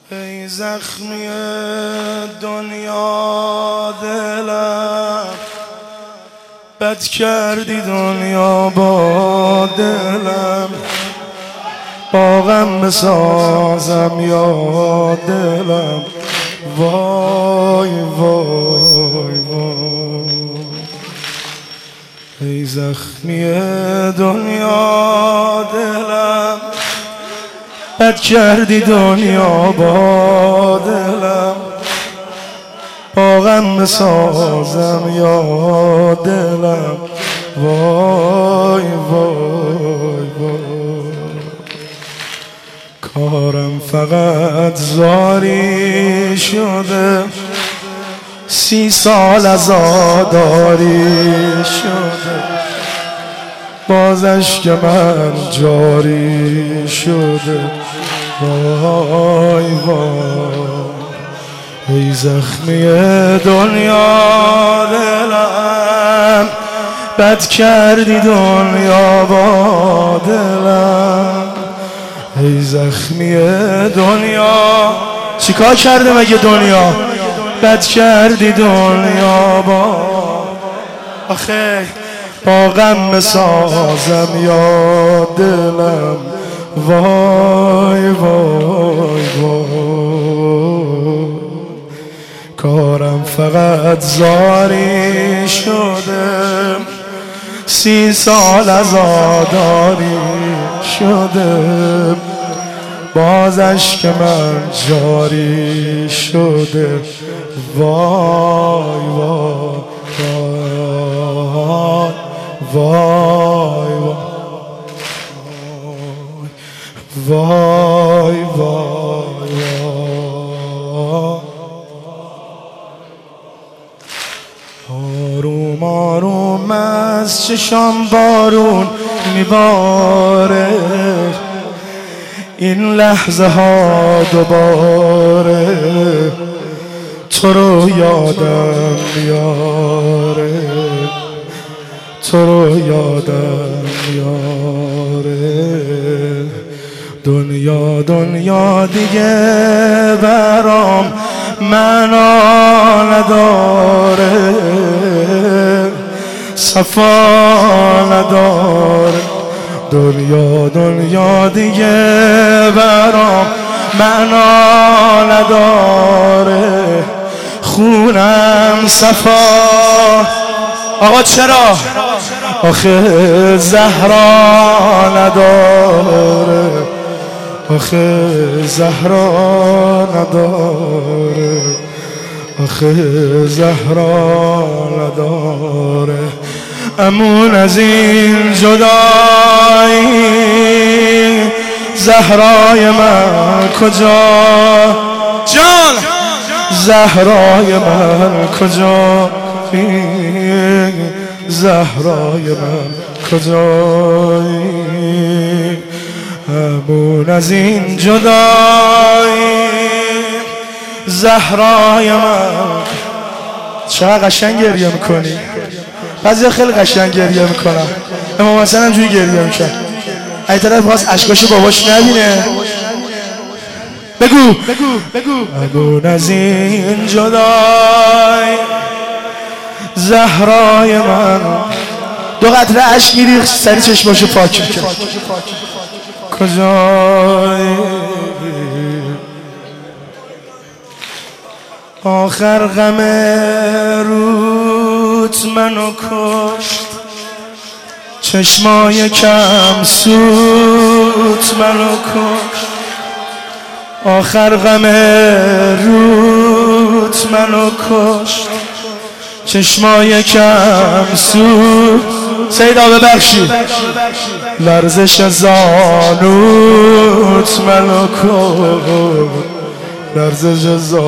ای زخمی دنیا دلم، بد کردی دنیا با دلم، با غم بسازم یا دلم. وای وای وای ای زخمی دنیا دلم، بد کردی دنیا با دلم، با غم بسازم یا دلم. وای وای وای کارم فقط زاری شده، 30 سال عزاداری شده، باز اشک من جاری شده. وای وای ای زخمی دنیا دلم، بد کردی دنیا با دلم. ای زخمی دنیا، چیکار کرده مگه دنیا؟ بد کردی دنیا با، آخه با غم بسازم یا دلم. وای وای وای کارم فقط زاری شده، 30 سال عزاداری شده، باز اشک من جاری شده. وای وای وای وای وای آروم آروم از چشام بارون میباره، این لحظه ها دوباره تو رو یادم میاره، تو رو یادم میاره. دنیا دنیا دیگه برام معنا نداره، صفا نداره. دنیا دنیا دیگه برام معنا نداره، خونم صفا. آقا چرا؟ آخه زهرا نداره، آخه زهرا نداره، آخه زهرا نداره. امون از این جدایی زهرای من کجا؟ جان زهرای من کجا؟ زهرای من کجایی؟ امون از این جدایی زهرای من. چقدر قشنگ گریه میکنی؟ بعضی خیلی قشنگ گریه میکنن، امام حسن هم جوری گریه میکرد، این طرف خواست اشکاشو باباش نبینه. بگو امون از این جدایی زهرای من. 2 قطره اشک میریخت سری چشماشو پاک میکرد. کجایی؟ آخر غم روت منو کشت، چشمای کم سوت منو کشت. آخر غم روت منو کشت، چشمای کم سوت. سیدا ببخشید لرزش زانوت منو کشت، لرزش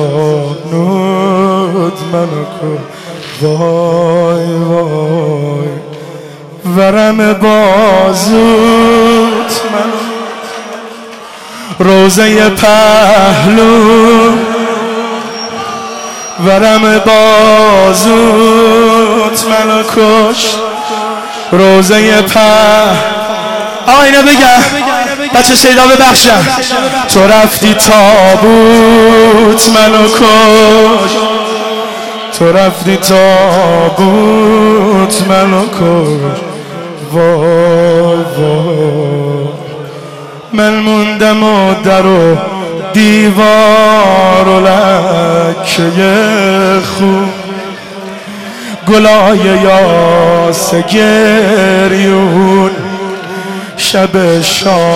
زانوت منو کشت. وای وای ورم بازوت منو، روزه پهلو ورم بازوت منو کشت، روزه آینه بگم بچه سیدا ببخشم. تو رفتی تابوت تابوت منو کش، تو رفتی تابوت منو کش. وای وای من موندم و در و دیوار و لکه خون، گلای یاس گریون، شب شام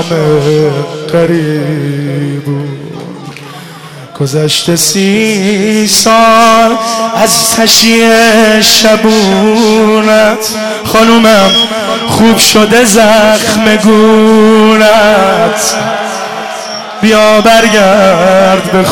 قریبون. گذشته 30 سال از تشییع شبونت، خانومم خوب شده زخم گونت، بیا برگرد به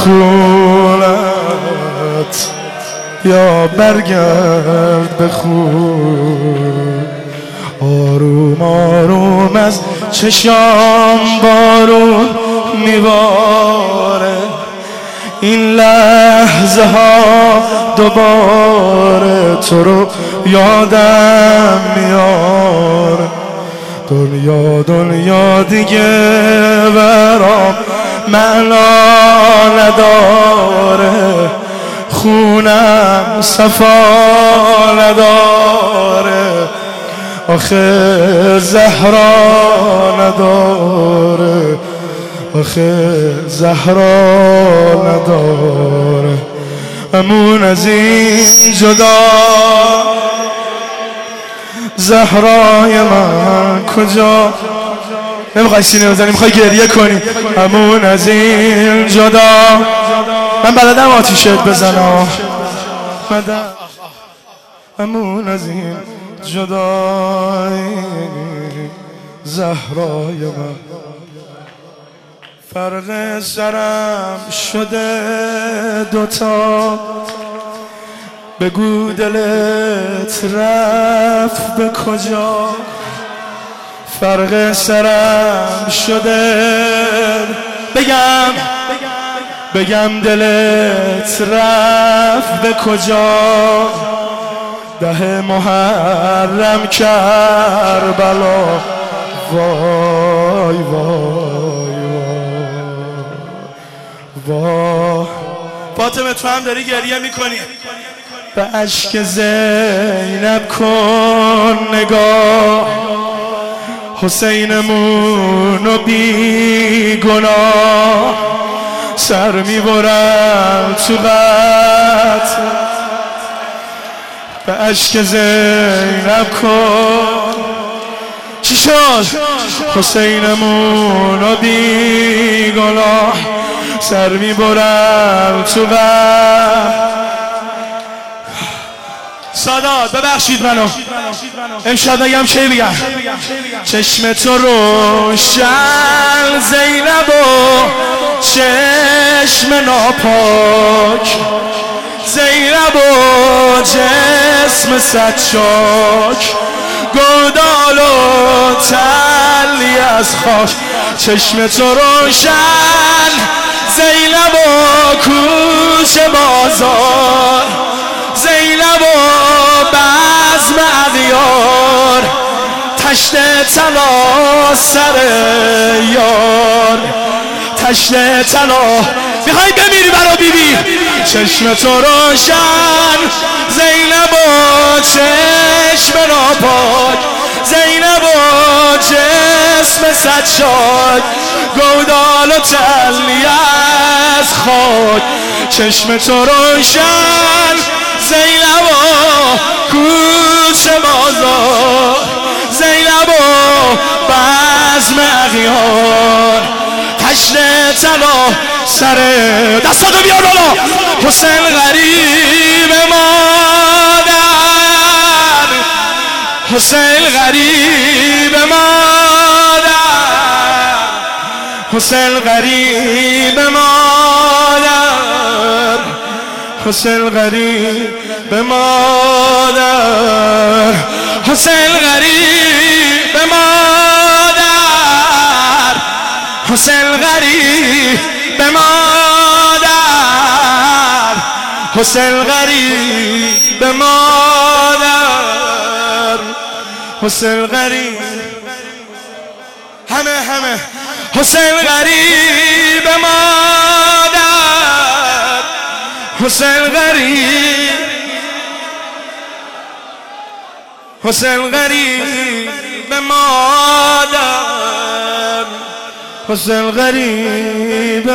خونت، بیا برگرد به خون. آروم آروم از چشام بارون میباره، این لحظه ها دوباره تو رو یادم میاره. دنیا دیگه برام معنا نداره، خونم صفا نداره، آخه زهرا نداره، آخه زهرا نداره. امون از این جدا زهرای من کجا؟ نمیخوای سینه بزنی، میخوای گریه کنی. امون از این جدا، من بلدم آتیشت بزنم. امون از این جدای زهرای من، فرق سرم شده دوتا، بگو دلت رفت به کجا؟ فرق سرم شده، بگم دلت رفت به کجا؟ 10 محرم کربلا، وای وای وای. فاطمه تو هم داری گریه میکنی، به اشک زینب کن نگاه، حسینمونو بی گناه، سر میبرم تو قتل. به اشک زینب کن، چی شد؟ حسینمونو بی گناه، سر میبرم تو قتل. سادات ببخشید منو، امشب بگم چه بگم؟ چشم تو روشن زینب و چشم ناپاک، زینب و جسم سچاک، گودال و تلی از خاک. چشم تو روشن زینب و کوچه بازار، زینب و بزم اغیار، تشت طلا سر یار، تشت طلا. میخوای بمیری برا بیبی؟ چشم تو روشن زینب و چشم ناپاک، زینب و جسم سچاک، گودال و تلی از خاک. چشم تو روشن زینب و کوچه بازار، زینب و بزم اغیار، تشت طلا سر. دستاتو بیار بالا. حسین غریب مادر، حسین غریب مادر، حسین غریب مادر، حسین غریب مادر، حسین غریب مادر، حسین غریب مادر، حسین غریب مادر، حسین غریب. همه حسین غریب مادر، حسین غریب حسین غریب مادر حسین غریب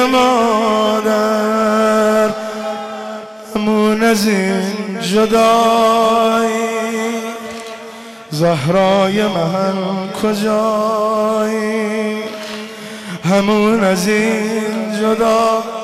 مادر همون از این جدایی زهرای من کجایی همون از این جدا